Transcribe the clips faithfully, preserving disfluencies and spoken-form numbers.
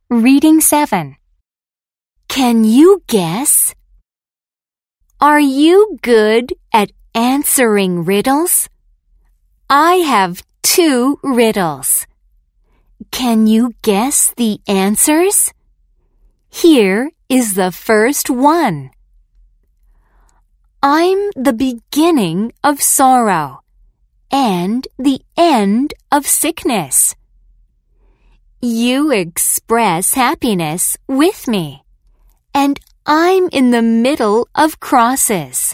Reading seven. Can you guess? Are you good at answering riddles? I have two riddles. Can you guess the answers? Here is the first one. I'm the beginning of sorrow and the end of sickness. You express happiness with me, and I'm in the middle of crosses.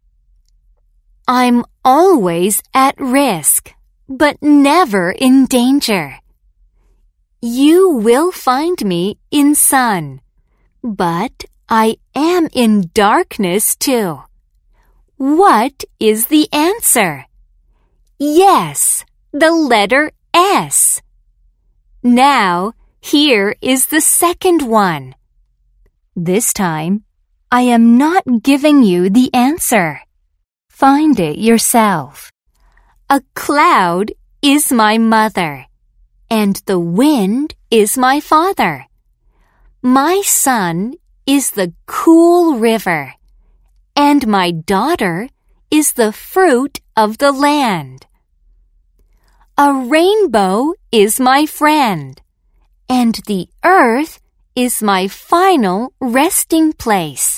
I'm always at risk, but never in danger. You will find me in sun, but I am in darkness too. What is the answer? Yes, the letter S. Now, here is the second one. This time, I am not giving you the answer. Find it yourself. A cloud is my mother, and the wind is my father. My son is the cool river, and my daughter is the fruit of the land. A rainbow is my friend, and the earth is my final resting place.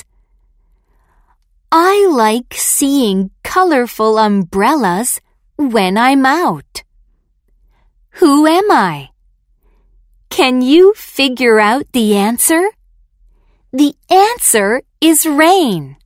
I like seeing colorful umbrellas when I'm out. Who am I? Can you figure out the answer? The answer is rain.